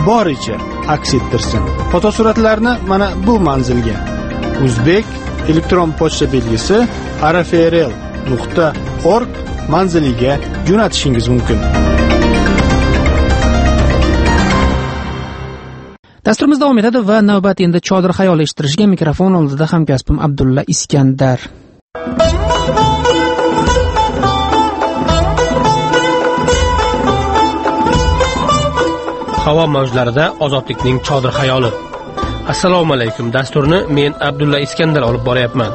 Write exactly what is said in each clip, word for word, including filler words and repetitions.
boricha aks ettirsin. Fotosuratlarni mana bu manzilga Uzbek elektron pochta belgisi araferel nuqta org manziliga jo'natishingiz mumkin. Dasturimiz davom etadi va navbat endi Chodir xayol eshittirishga mikrofon oldida hamkasbim Abdulla Iskandar. Havo mavjlarida ozodlikning Chodir xayoli. Assalomu alaykum. Dasturni men Abdulla Iskandar olib boryapman.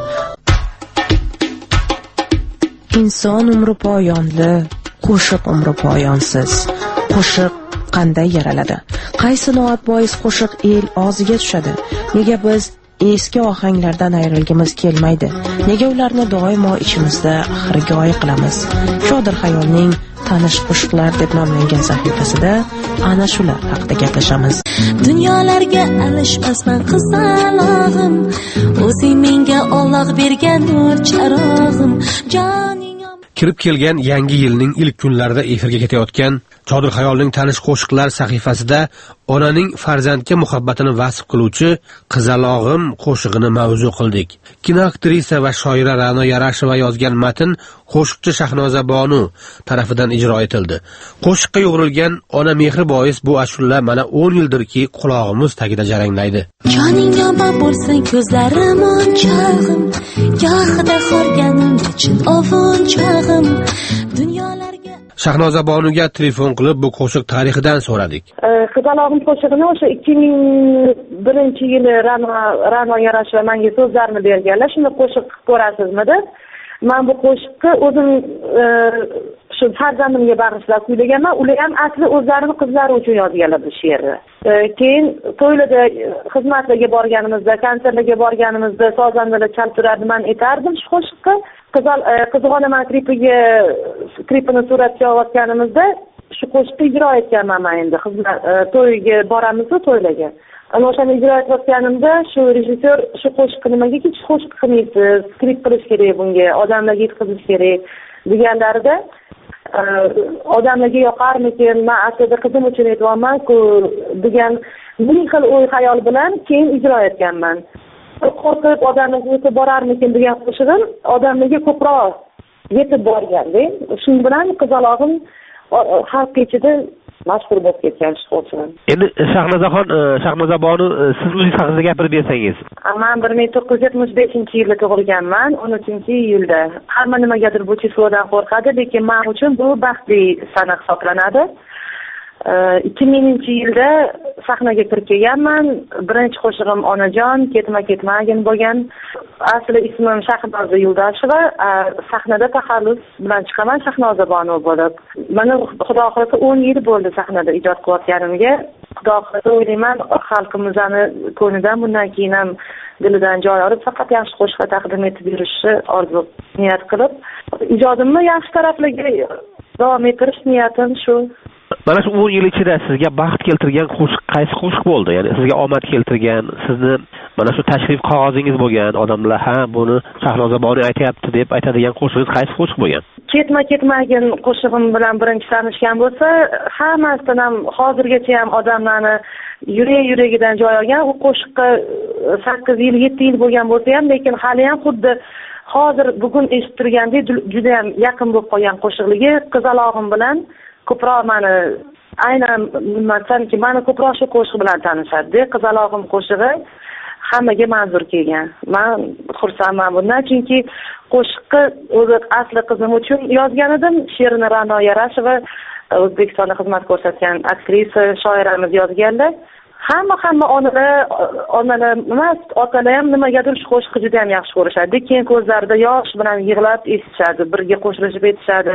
Inson umri poyonli, qo'shiq umri poyonsiz. Qo'shiq qanday yaraladi? Qaysi noat bois qo'shiq el og'ziga tushadi? Nega biz eski ohanglardan ayrilgimiz kelmaydi? Nega ularni doimo ichimizda xirgoyi qilamiz? Chodir xayolning tanish qo'shiqlar deb nomlangan sahifasida ana shular haqida gaplashamiz. Dunyolarga alishmasman qizalog'im, o'zing menga Alloh bergan nur charog'im. Kirib kelgan yangi yilning ilk kunlarida efirga ketayotgan Chodir xayolning tanish qo'shiqlar sahifasida onaning farzandga muhabbatini vasf qiluvchi Qizalog'im qo'shig'ini mavzu qildik. Kinoaktrisa va shoira Ra'no Yarasheva yozgan matn qo'shiqchi Shahnoza Bonu tarafidan ijro etildi. Qo'shiqqa yo'g'rilgan ona mehri bois bu ashula mana o'n yildirki qulog'imiz tagida jaranglaydi. Joning yomon bo'lsin ko'zlarim o'nchog'im, gohida xorganim uchun ovunchog'im. Dunyolarga Shahnoza Bonuga telefon qilib bu qo'shiq tarixidan so'radik. Qizalog'im qo'shig'ini o'sha ikki ming birinchi yili Ra'no Ra'no Yarasheva menga so'zlarini berganlar. Shuni qo'shiq qilib ko'rasizmi-da? Men bu qo'shiqni o'zim shu farzandimga bag'ishlab kuylaganman. Ular ham asli o'zlarining qizlari uchun yozganlar bu she'rni. Keyin to'ylarda xizmatlarga borganimizda, konsertlarga borganimizda sozandalar chalib turardi, men aytardim shu qo'shiqni. Qizal Qizg'onaman klipiga klipini suratga olayotganimizda shu qo'shiqni ijro etganman men endi. Xizmat to'yga boramiz-ku to'ylarga. Ana o'shani ijro etayotganimda shu rejissyor shu qo'shiqni nimaga hech qo'shiq qilmaysiz, klip qilish kerak bunga, odamlarga yetkazish kerak deganlarida odamlarga yoqarmikin, men aslida qizim uchun aytyapman-ku degan ming xil o'y xayol bilan keyin ijro etganman. Qo'rqib odamlarga yetib borarmikin degan qo'shig'im odamlarga ko'proq yetib borganda, shuning bilan Qizalog'im xalq ichida mashhur bo'lib ketgan shu qo'shiq. Endi Shahnozaxon, Shahnoza Bonu, siz o'zingiz haqida gapirib bersangiz. Men bir ming to'qqiz yuz yetmish beshinchi yilda tug'ilganman, o'n uchinchi iyulda. Hamma nimagadir bu chizuvdan qo'rqadi, lekin men uchun bu baxtli sana hisoblanadi. ikki minginchi yilda sahnaga kirib kelganman. Birinchi qo'shig'im Onajon, ketma ketmagin bo'lgan. Asli ismim Shahnoza Yuldasheva. Sahnada taxallus bilan chiqaman Shahnoza Bonu bo'lib. Mana xudo xohlasa o'n yil bo'ldi sahnada ijod qilayotganimga. Xudo xohlasa o'ylayman, xalqimizning ko'nglidan bundan keyin ham dilidan joy olib faqat yaxshi qo'shiqlar taqdim etib yurishni orzu niyat qilib, ijodimni yaxshi taraflarga davom ettirish niyatim shu. Mana shu o'n yil ichida sizga baxt keltirgan qo'shiq qaysi qo'shiq bo'ldi? Ya'ni sizga omad keltirgan, sizni mana shu tashrif qog'ozingiz bo'lgan, odamlar ha buni Shahnoza Bonu aytayapti deb aytadigan qo'shiqingiz qaysi qo'shiq bo'lgan? Ketma ketmagin qo'shig'im bilan birinchi tanishgan bo'lsa, hammasidan ham hozirgacha ham odamlarni yurak-yuragidan joy olgan. U qo'shiqqa sakkiz yil, yetti yil bo'lgan bo'lsa ham, lekin hali ham xuddi hozir bugun eshitib turgandek juda ham yaqin bo'lib qolgan qo'shiqligi Qizalog'im bilan ko'proq meni aynan bilmasam-ki, meni ko'proq shu qo'shiq bilan tanishadi. Qizalog'im qo'shig'i hammaga manzur kelgan. Men xursandman bundan, chunki qo'shiqni o'zi asli qizim uchun yozgan edim. She'rni Ra'no Yarasheva, O'zbekistonda xizmat ko'rsatgan aktrisa, shoiramiz yozganlar. Hamma hamma onalar, onalar emas, otalar ham nimagadir shu qo'shiqni juda ham yaxshi ko'rishadi. Keyin ko'zlarida yosh bilan yig'lab eshitishadi, birga qo'shilishib aytishadi.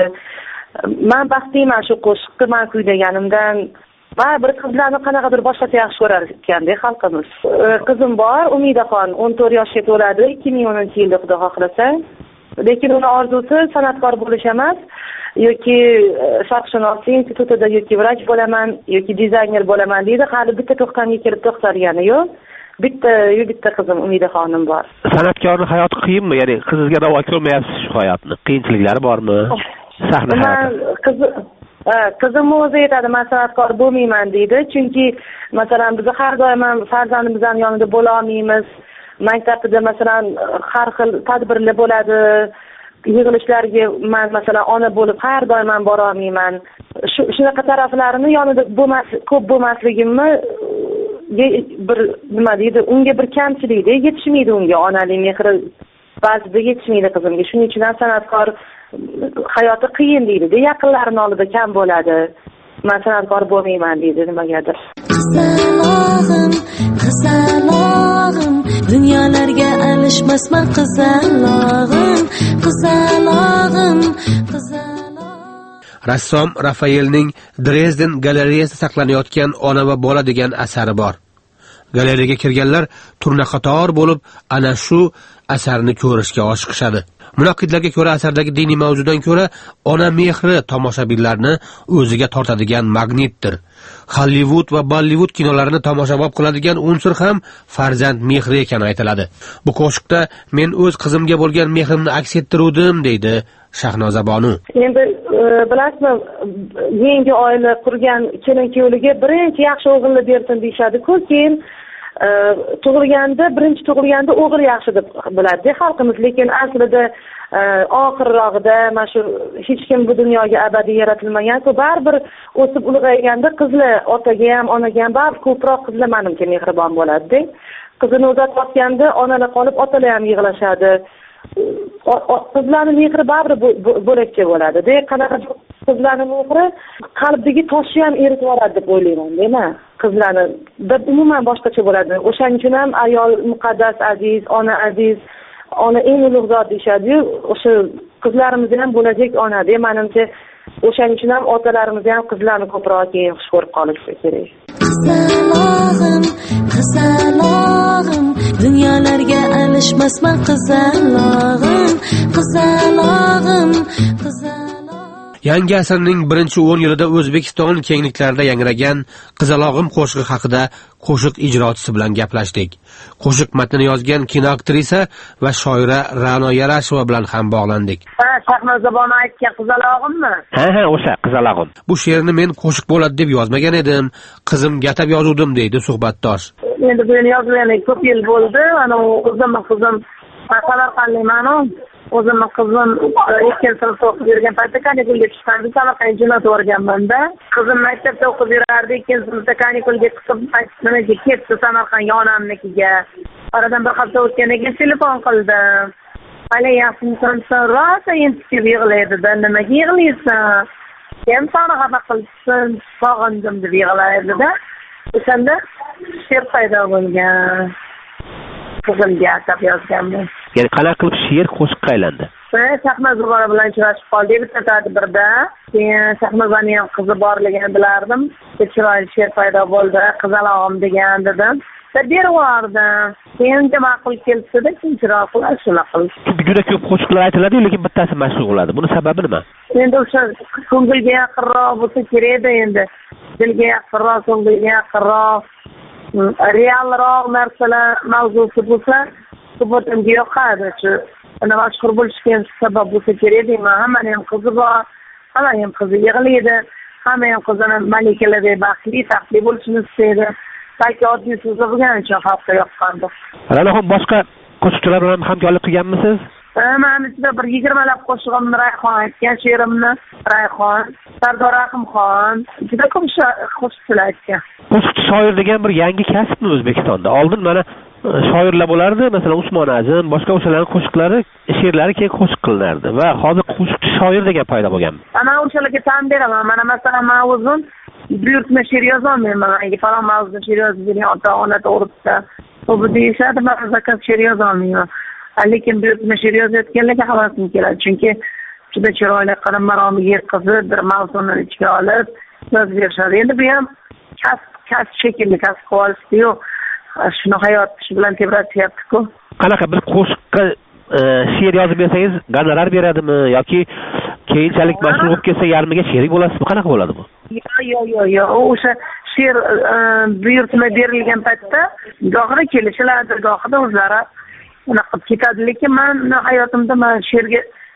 Men baxtliman shu qo'shiqni men kuylaganimdan. Va bir qizlarni qanaqadir boshqacha yaxshi ko'rar ekanda xalqimiz. Qizim bor, Umidaxon, o'n to'rt yoshga to'ladi, ikki ming o'ninchi yilda xudo xohlasa. Lekin uni orzusi san'atkor bo'lish emas, yoki sharqshunoslik institutida yoki vrach bo'laman, yoki dizayner bo'laman deydi. Hali bitta to'xtamga kelib to'xtalgani yo'q. Bitta, bitta qizim Umidaxonim bor. San'atkorning hayoti qiyinmi? Ya'ni qizingizga ravo ko'rmayapsiz shu hayotni. Qiyinchiliklari bormi? Sahna hayoti. qizim o'zi aytadi, man san'atkor bo'lmayman deydi. Chunki masalan biz har doim ham farzandimizning yonida bo'la olmaymiz. Maktabda masalan har xil tadbirlar bo'ladi. Yig'ilishlarga men masalan ona bo'lib har doim ham bora olmayman. Shunaqa taraflarini yonida bo'lmas, ko'p bo'lmasligimni bir nima deydi, unga bir kamchilikda yetishmaydi, unga onalik mehri ba'zida yetishmaydi qizimga. Shuning uchun ham san'atkor hayoti qiyin deydi. Yaqinlarini oldida kam bo'ladi. Men san'atkor bo'lmayman deydi nimagadir. Qizalog'im, qizalog'im, dunyolarga alishmasman qizalog'im, qizalog'im, qizalog'im. Rassom Rafaelning Dresden galereyasida saqlanayotgan Ona va bola degan asari bor. Galereyaga kirganlar turna-qator bo'lib ana shu asarni ko'rishga oshiqishadi. Munaqqidlarga ko'ra asardagi diniy mavzudan ko'ra ona mehri tomoshabinlarni o'ziga tortadigan magnitdir. Hollywood va Bollivud kinolarini tomoshabob qiladigan unsur ham farzand mehri ekani aytiladi. Bu qo'shiqda men o'z qizimga bo'lgan mehrimni aks ettiruvdim deydi Shahnoza Bonu. Endi bilasizmi, yangi oila qurgan kelin-kuyovlarga birinchi yaxshi o'g'ilni bersin deyshadi-ku, keyin tug'ilganda, birinchi tug'ilganda o'g'il yaxshi deb biladi xalqimiz, lekin aslida oxirrog'ida mana shu hech kim bu dunyoga abadiy yaratilmagan-ku, baribir o'sib ulg'ayganda qizlar otaga ham, onaga ham baribir ko'proq qizlar menimcha mehribon bo'ladi-da. Qizini uzatayotganda onalar qolib, otalar ham yig'lashadi. Qizlarning mehri baribir bo'lakcha bo'ladi-da. Qanaqa qizlarning mehri qalbdagi toshni ham eritib yuboradi deb o'ylayman, deyman. Qizlarni deb umuman boshqacha bo'ladi. O'shaning uchun ham ayol muqaddas aziz, ona aziz, ona eng ulug' zot deyshadi-yu. O'sha qizlarimiz ham bo'lajak ona deb menimcha o'shaning uchun ham otalarimiz ham qizlarni ko'proq keyin xush ko'rib qolishi kerak. Qizalog'im, qizalog'im, dunyolarga alishmasman qizalog'im, qizalog'im, qizalog'im. Yangi asrning birinchi o'n yilida O'zbekiston kengliklarida yangragan Qizalog'im qo'shig'i haqida qo'shiq ijrochisi bilan gaplashdik. Qo'shiq matnini yozgan kinoaktrisa va shoira Ra'no Yarasheva bilan ham bog'landik. Ha, Shahnoza Bonu aytgan Qizalog'immi? Ha, ha, o'sha Qizalog'im. Bu she'rni men qo'shiq bo'ladi deb yozmagan edim, qizimga atab yozuvdim deydi suhbatdosh. Endi buni yozgani ko'p yil bo'ldi. Ana o'zim qizim Samarqandliman. O'zimning qizim ikkinchi sinfda o'qib yurgan paytda kanikulga chiqqanda Samarqandga jo'natib yuborganman-da. Qizim maktabda o'qib yurardi, ikkinchi sinfda kanikulga chiqib nimaga ketdi Samarqandga, onamnikiga. Oradan bir hafta o'tgandan keyin telefon qildim. Hali yaxshisan, rosa entikib yig'laydi-da. Nimaga yig'laysan? Kim seni xafa qilsin, sog'indim deb yig'laydi-da. O'shanda she'r paydo bo'lgan. Qizimga atab yozganman. Ya'ni qanaqa qilib she'r qo'shiqqa aylandi? Shahnoza Bonu bilan uchrashib qoldik bitta tadbirda. Keyin Shahnozaning ham qizi borligini bilardim. Chiroyli she'r paydo bo'ldi, Qizalog'im degan dedim. Berib yubordim. Keyin ma'qul kelsa-da, keyinroq qilib shuna qilib. Juda ko'p qo'shiqlar aytiladi, lekin bittasi mashhur bo'ladi. Buni sababi nima? Endi o'sha ko'ngilga yaqinroq bo'lsa kerak-da endi. Dilga yaqinroq, ko'ngilga yaqinroq, realroq narsalar mavzusi bo'lsa, suhbatimga yoqadi. Shu ana mashhur bo'lishga sabab bo'lsa kerak deyman. Hammaning ham qizi bor, hammaning ham qizi yig'laydi, hamma ham qizini malikalardek baxtli, taxtli bo'lishini istaydi. Balki oddiy so'zlar bo'lgani uchun xalqqa yoqqandir. Ranaxon boshqa qo'shiqchilar bilan hamkorlik qilganmisiz? Men ichida bir yigirmalab qo'shig'imni Rayhon aytgan, she'rimni Rayhon, Sardor Rahimxon, juda ko'p qo'shiqchilar aytgan. Qo'shiqchi shoir degan bir yangi kasbmi O'zbekistonda? Oldin mana shoirlar bo'lardi, masalan Usmon Azim, boshqa o'shalarning qo'shiqlari, she'rlari keyin qo'shiq qilinardi va hozir qo'shiqchi shoir degan paydo bo'lgan. Ana o'shalarga tan beraman. Mana masalan men o'zim buyurtma she'r yozolmayman. Menga falon mavzuda she'r yozib bergan ota-ona to'g'risida. Bu deyishadi, men zakaz she'r yozolmayman. Lekin buyurtma she'r yozayotganlarga havasim keladi. Chunki juda chiroyli qilib maromiga yetkazib, bir mavzuni ichiga olib yozib berishadi. Endi bu ham kasb, kasb shekilli kasb qilishdi-yu. Shuni hayot bilan tebratyapti-ku. Qanaqa bir qo'shiqqa she'r yozib bersangiz, gonorar beradimi yoki keyinchalik mashhur bo'lib ketsa yarmiga sherik bo'lasizmi? Qanaqa bo'ladi bu? Yo'q, yo'q, yo'q, yo'q. O'sha she'r buyurtma berilgan paytda gohida kelishiladi, gohida o'zlari unaqa qilib ketadi. Lekin men hayotimda men she'rga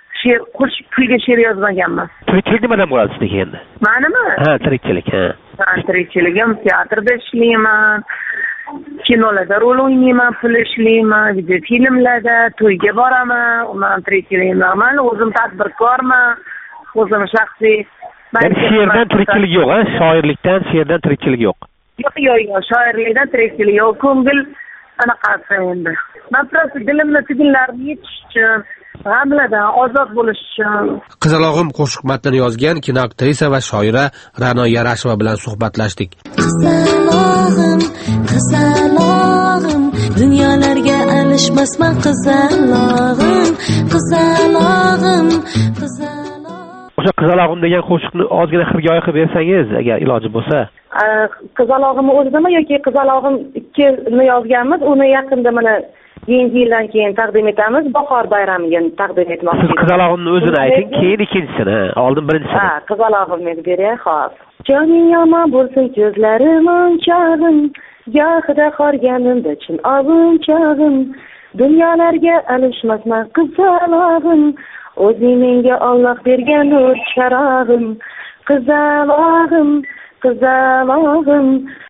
she'r qo'shiq kuyga she'r yozmaganman. Tirikchilik nimadan bo'ladi sizga endi? Manimi? Ha, tirikchilik, ha. Men tirikchiligim teatrda ishlayman. Kinolarda rol o'ynayman, pul ishlayman, video filmlarda, to'yga boraman. Men tirikchiligim normal, o'zim tadbirkorman. O'zim shaxsiy. Yani she'rdan tirikchilik yo'q, ha? Shoirlikdan, she'rdan tirikchilik yo'q. Yo'q, yo'q, yo'q, shoirlikdan tirikchilik yo'q. Ko'ngil anaqasi endi. Men просто dilimni tugunlarini yechish uchun, g'amlardan ozod bo'lish uchun. Qizalog'im qo'shiq matnini yozgan kinoaktrisa va shoira Ra'no Yarasheva bilan suhbatlashdik. Qizalog'im, qizalog'im, dunyolarga alishmasman qizalog'im, qizalog'im, qizalog'im. O'sha qizalog'im degan qo'shiqni ozgina xirgoyi qilib bersangiz, agar iloji bo'lsa. Qizalog'imni o'zimi yoki qizalog'im ikkini yozganmiz, uni yaqinda mana yangi yildan keyin taqdim etamiz, bahor bayramiga taqdim etmoqchimiz. Siz qizalog'imni o'zini ayting, keyin ikkinchisini, oldin birinchisini. Ha, qizalog'imni beray, xo'p. Joning yomon bo'lsin, ko'zlarim o'nchog'im, gohida qorganimda chin ovim chog'im, dunyolarga alishmasman qizalog'im, o'zing menga Alloh bergan nur charog'im, qizalog'im, qizalog'im.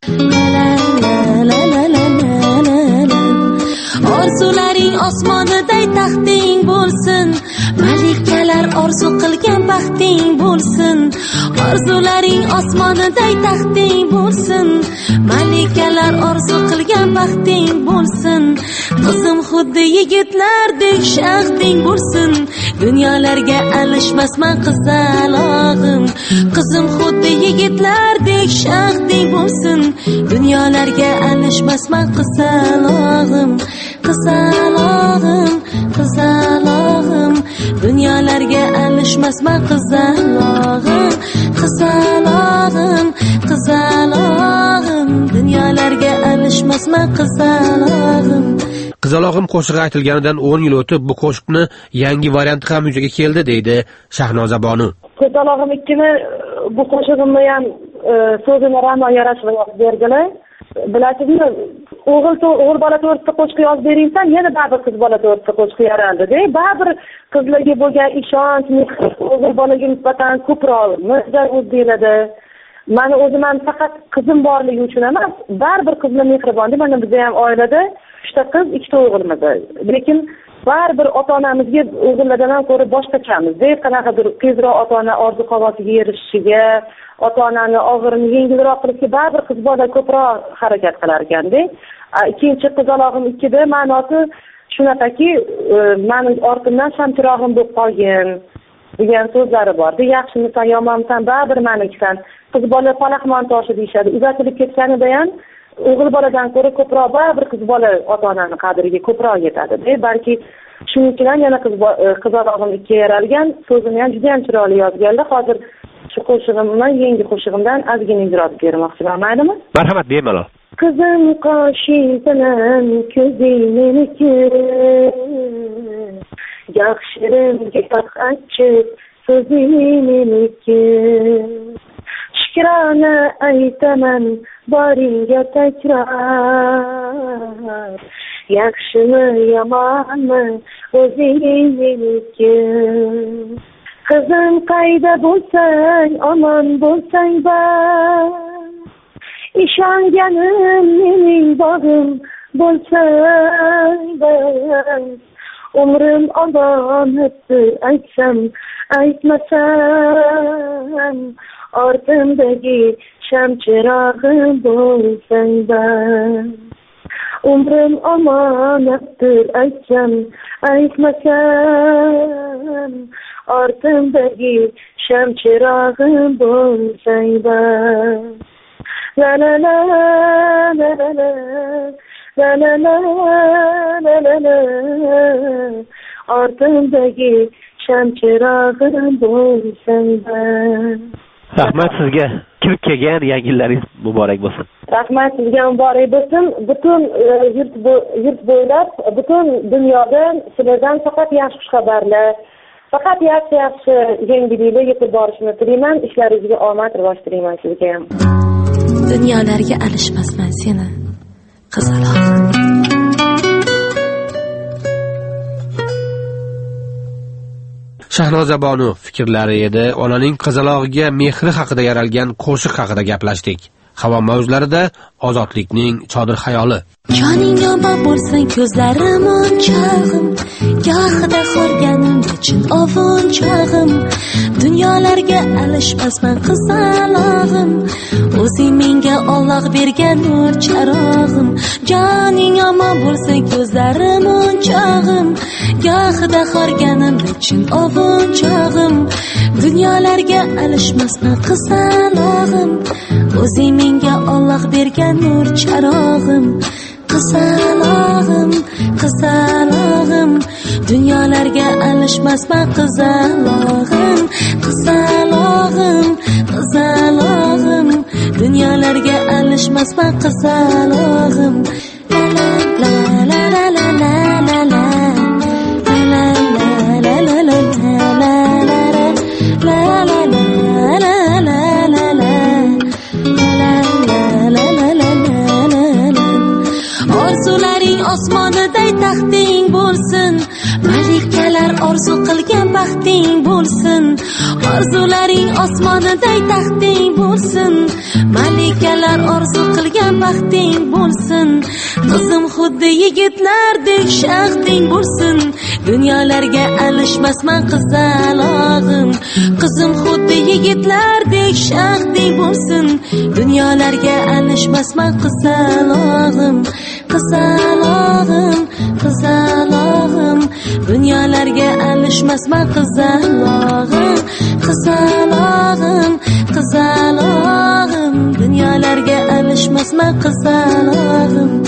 Orzularing osmoniday taxting bo'lsin, malikalar orzu qilgan baxting bo'lsin. Orzularing osmoniday taxting bo'lsin, malikalar orzu qilgan baxting bo'lsin. Qizim xuddi yigitlardek shaxting bo'lsin, dunyolarga alishmasman qizalog'im. Qizim xuddi yigitlardek shaxting bo'lsin, dunyolarga alishmasman qizalog'im. Qizalog'im, qizalog'im, dunyolarga alishmasman qizalog'im. Qizalog'im, qizalog'im, dunyolarga alishmasman qizalog'im. Qizalog'im qo'shig'i aytilganidan o'n yil o'tib bu qo'shiqni yangi varianti ham yuzaga keldi deydi Shahnoza Bonu. Qizalog'im ikkini bu qo'shig'imni ham so'zini Ra'no Yarasheva yozib berdilar. Bilasizmi, o'g'il o'g'il bola to'g'risida qo'shiq yozib beringsan, yana baribir qiz bola to'g'risida qo'shiq yaraldi-da. Baribir qizlarga bo'lgan ishonch o'g'il bolaga nisbatan ko'proq mizda o'zbeladi. Mani o'zim ham faqat qizim borligi uchun emas, baribir qizlar mehribon. Mana bizda ham oilada uchta qiz, ikkita o'g'ilmiz. Lekin baribir ota-onamizga o'g'illardan ham ko'ra boshqachamiz. Qanaqadir tezroq ota-ona orzu havosiga erishishiga, ota-onani og'irini yengilroq qilishga baribir qiz bola ko'proq harakat qilar ekan-da. Ikkinchi qizalog'im ikkida ma'nosi shunaqaki, meni ortimdan shamchirog'im bo'lib qolgin degan so'zlari bor-da. Yaxshimisan, yomonmisan, baribir menikisan. Qiz bola palaxmon toshi deyishadi. Uzatilib ketganida ham o'g'il boladan ko'ra ko'proq baribir qiz bola ota-onani qadriga ko'proq yetadi-da. Balki shuning uchun ham yana qiz qizalog'im ikki yaralgan, so'zini ham juda ham chiroyli yozganlar. Hozir shu qo'shig'imni yangi qo'shig'imdan ozgina ijro etib bermoqchiman, maylimi? Marhamat, bemalol. Qizim qoshing bilan ko'zing meniki, yaxshirimga achchiq so'zing meniki. Shukrona aytaman boringga takror, yaxshimi yomonmi o'zing meniki. Qizim qayda bo'lsang, omon bo'lsang bas, ishonganim mening bog'im bo'lsang bas. Umrim omonatdir aytsam, aytmasam, ortimdagi shamchirog'im bo'lsang bas. Umrim omonatdir aytsam, aytmasam, ortimdagi shamchirog'im bo'lsang bas. La la la la la la la la la la la la, ortimdagi shamchirog'im bo'lsang bas. Rahmat sizga. Kirib kelgan yangi yillaringiz muborak bo'lsin. Rahmat sizga muborak bo'lsin. Butun yurt yurt bo'ylab, butun dunyodan sizlardan faqat yaxshi xabarlar, faqat yaxshi yaxshi yangiliklar yetib borishini tilayman. Ishlaringizga omad, rivoj tilayman sizga ham. Dunyolarga alishmasman seni, qizalog'im. Shahnoza Bonu fikrlari edi. Onaning qizalog'iga mehri haqida yaralgan qo'shiq haqida gaplashdik. Havo mavjlarida ozodlikning chodir xayoli. Joning yomon bo'lsang ko'zlarim o'nchog'im, gohida xorganim chin ovunchog'im, dunyolarga alishmasman qizalog'im, o'zing menga Alloh bergan nur charog'im. Joning yomon bo'lsang ko'zlarim o'nchog'im, gohida xorganim chin ovunchog'im, dunyolarga alishmasman qizalog'im, o'zing menga Alloh bergan nur charog'im. Qizalog'im, qizalog'im, dunyolarga alishmasman qizalog'im. Qizalog'im, qizalog'im, dunyolarga alishmasman qizalog'im. La la la la la la la la la la la la la osmoniday taxting bo'lsin, malikalar orzu qilgan baxting bo'lsin. Orzularing osmoniday taxting bo'lsin, malikalar orzu qilgan baxting bo'lsin. Qizim xuddi yigitlardek shaxting bo'lsin, dunyolarga alishmasman qizalog'im. Qizim xuddi yigitlardek shaxting bo'lsin, dunyolarga alishmasman qizalog'im. Qizalog'im, qizalog'im, dunyolarga alishmasman qizalog'im. Qizalog'im, qizalog'im, dunyolarga alishmasman qizalog'im.